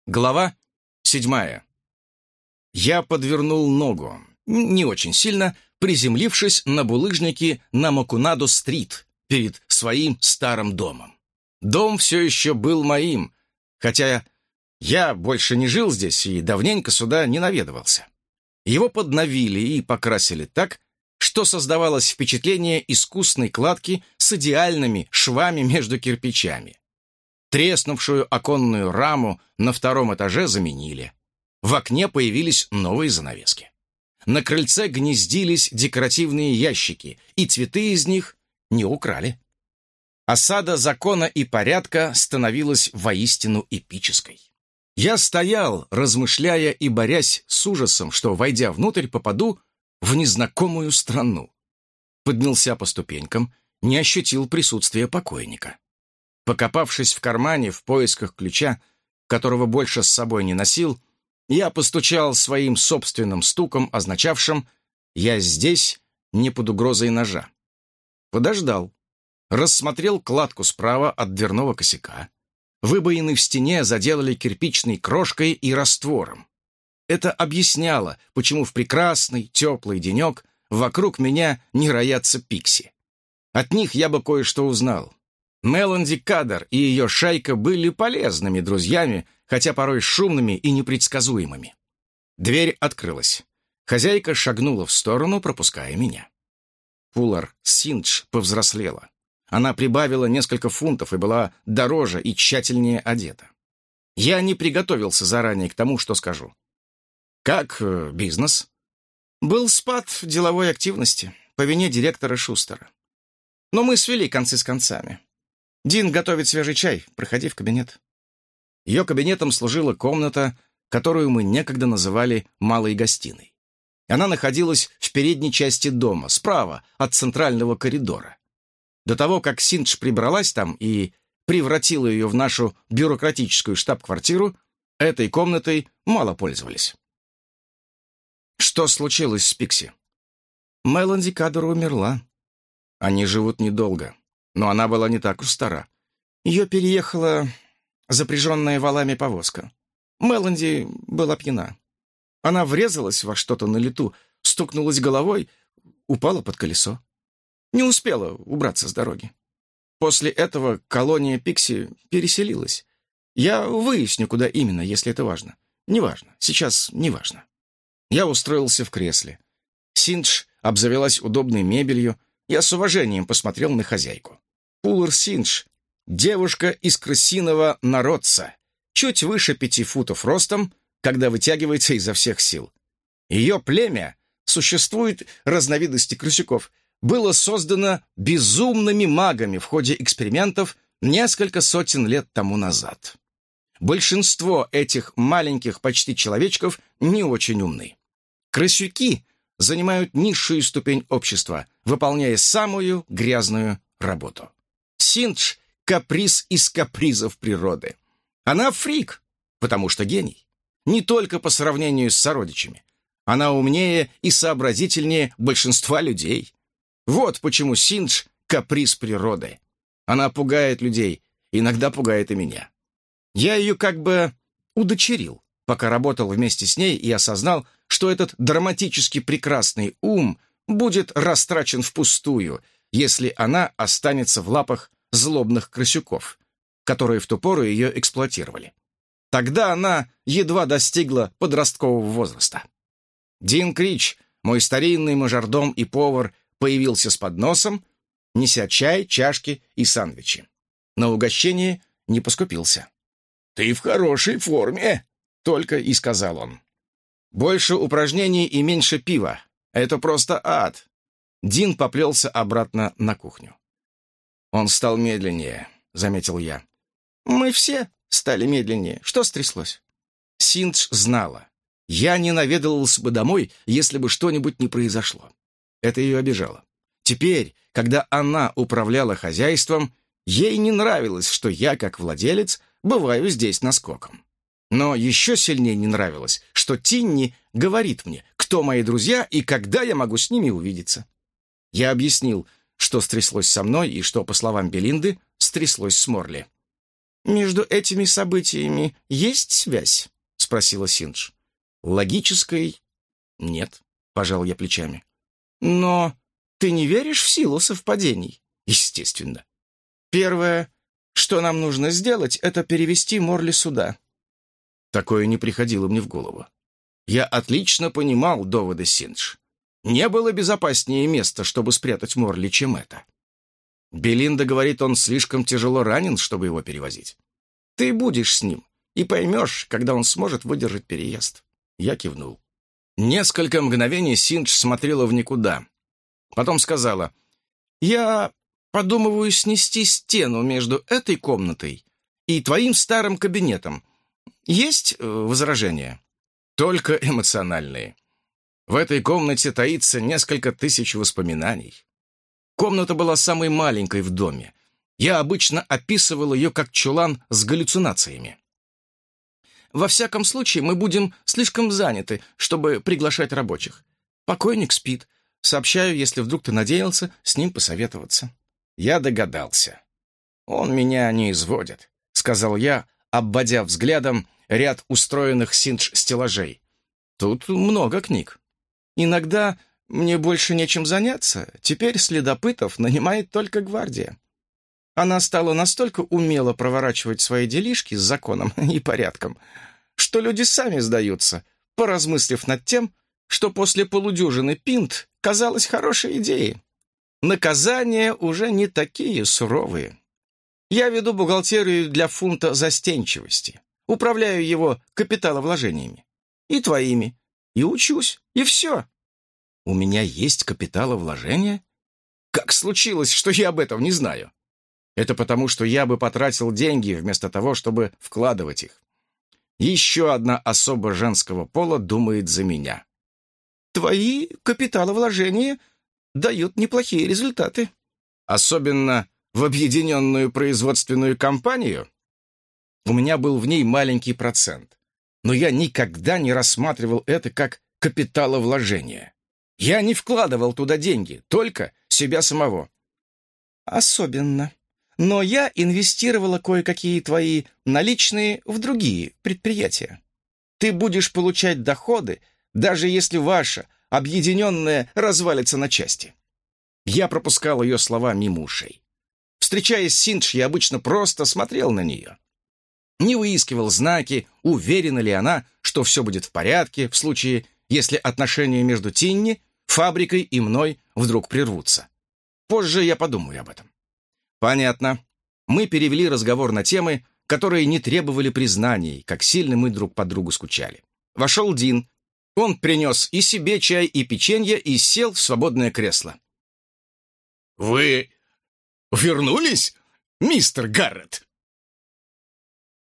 Глава 7. Я подвернул ногу, не очень сильно, приземлившись на булыжники на Макунадо-стрит перед своим старым домом. Дом все еще был моим, хотя я больше не жил здесь и давненько сюда не наведывался. Его подновили и покрасили так, что создавалось впечатление искусной кладки с идеальными швами между кирпичами. Треснувшую оконную раму на втором этаже заменили. В окне появились новые занавески. На крыльце гнездились декоративные ящики, и цветы из них не украли. Осада закона и порядка становилась воистину эпической. Я стоял, размышляя и борясь с ужасом, что, войдя внутрь, попаду в незнакомую страну. Поднялся по ступенькам, не ощутил присутствия покойника. Покопавшись в кармане в поисках ключа, которого больше с собой не носил, я постучал своим собственным стуком, означавшим «я здесь, не под угрозой ножа». Подождал. Рассмотрел кладку справа от дверного косяка. Выбоины в стене заделали кирпичной крошкой и раствором. Это объясняло, почему в прекрасный, теплый денек вокруг меня не роятся пикси. От них я бы кое-что узнал. Меланди Кадер и ее шайка были полезными друзьями, хотя порой шумными и непредсказуемыми. Дверь открылась. Хозяйка шагнула в сторону, пропуская меня. Пулар Синдж повзрослела. Она прибавила несколько фунтов и была дороже и тщательнее одета. Я не приготовился заранее к тому, что скажу. «Как бизнес?» «Был спад деловой активности по вине директора Шустера. Но мы свели концы с концами. Дин готовит свежий чай. Проходи в кабинет». Ее кабинетом служила комната, которую мы некогда называли «малой гостиной». Она находилась в передней части дома, справа от центрального коридора. До того, как Синдж прибралась там и превратила ее в нашу бюрократическую штаб-квартиру, этой комнатой мало пользовались. Что случилось с Пикси? Меланди Кадер умерла. Они живут недолго, но она была не так уж стара. Ее переехала запряженная валами повозка. Меланди была пьяна. Она врезалась во что-то на лету, стукнулась головой, упала под колесо. Не успела убраться с дороги. После этого колония Пикси переселилась. Я выясню, куда именно, если это важно. Неважно, сейчас неважно. Я устроился в кресле. Синдж обзавелась удобной мебелью. Я с уважением посмотрел на хозяйку. Пулар Синдж — девушка из крысиного народца, чуть выше 5 футов ростом, когда вытягивается изо всех сил. Ее племя, существует разновидности крысюков, было создано безумными магами в ходе экспериментов несколько сотен лет тому назад. Большинство этих маленьких почти человечков не очень умны. Крысюки занимают низшую ступень общества, выполняя самую грязную работу. Синдж — каприз из капризов природы. Она фрик, потому что гений. Не только по сравнению с сородичами. Она умнее и сообразительнее большинства людей. Вот почему Синдж — каприз природы. Она пугает людей, иногда пугает и меня. Я ее как бы удочерил, пока работал вместе с ней и осознал, что этот драматически прекрасный ум будет растрачен впустую, если она останется в лапах злобных крысюков, которые в ту пору ее эксплуатировали. Тогда она едва достигла подросткового возраста. Дин Крич, мой старинный мажордом и повар, появился с подносом, неся чай, чашки и сэндвичи. На угощение не поскупился. «Ты в хорошей форме», — только и сказал он. «Больше упражнений и меньше пива. Это просто ад». Дин поплелся обратно на кухню. «Он стал медленнее», — заметил я. «Мы все стали медленнее. Что стряслось?» Синдж знала. Я не наведывался бы домой, если бы что-нибудь не произошло. Это ее обижало. Теперь, когда она управляла хозяйством, ей не нравилось, что я, как владелец, бываю здесь наскоком. Но еще сильнее не нравилось, что Тинни говорит мне, кто мои друзья и когда я могу с ними увидеться. Я объяснил, что стряслось со мной и что, по словам Белинды, стряслось с Морли. «Между этими событиями есть связь?» — спросила Синдж. «Логической нет», — пожал я плечами. «Но ты не веришь в силу совпадений?» «Естественно. Первое, что нам нужно сделать, это перевести Морли сюда». Такое не приходило мне в голову. Я отлично понимал доводы Синдж. Не было безопаснее места, чтобы спрятать Морли, чем это. Белинда говорит, он слишком тяжело ранен, чтобы его перевозить. Ты будешь с ним и поймешь, когда он сможет выдержать переезд. Я кивнул. Несколько мгновений Синдж смотрела в никуда. Потом сказала, «Я подумываю снести стену между этой комнатой и твоим старым кабинетом. Есть возражения?» «Только эмоциональные. В этой комнате таится несколько тысяч воспоминаний. Комната была самой маленькой в доме. Я обычно описывал ее как чулан с галлюцинациями. Во всяком случае, мы будем слишком заняты, чтобы приглашать рабочих. Покойник спит. Сообщаю, если вдруг ты надеялся с ним посоветоваться». Я догадался. «Он меня не изводит», — сказал я, обводя взглядом ряд устроенных Синдж стеллажей. «Тут много книг. Иногда мне больше нечем заняться. Теперь следопытов нанимает только гвардия. Она стала настолько умело проворачивать свои делишки с законом и порядком, что люди сами сдаются, поразмыслив над тем, что после полудюжины пинт казалось хорошей идеей. Наказания уже не такие суровые. Я веду бухгалтерию для фунта застенчивости, управляю его капиталовложениями. И твоими. И учусь. И все. У меня есть капиталовложения? Как случилось, что я об этом не знаю? Это потому, что я бы потратил деньги вместо того, чтобы вкладывать их. Еще одна особа женского пола думает за меня. Твои капиталовложения дают неплохие результаты. Особенно в объединенную производственную компанию. У меня был в ней маленький процент, но я никогда не рассматривал это как капиталовложение. Я не вкладывал туда деньги, только себя самого. Особенно. Но я инвестировала кое-какие твои наличные в другие предприятия. Ты будешь получать доходы, даже если ваша объединенная развалится на части. Я пропускал ее слова мимо ушей. Встречаясь с Синдж, я обычно просто смотрел на нее. Не выискивал знаки, уверена ли она, что все будет в порядке в случае, если отношения между Тинни, фабрикой и мной вдруг прервутся. Позже я подумаю об этом. Понятно. Мы перевели разговор на темы, которые не требовали признаний, как сильно мы друг по другу скучали. Вошел Дин. Он принес и себе чай, и печенье, и сел в свободное кресло. «Вы вернулись, мистер Гаррет?»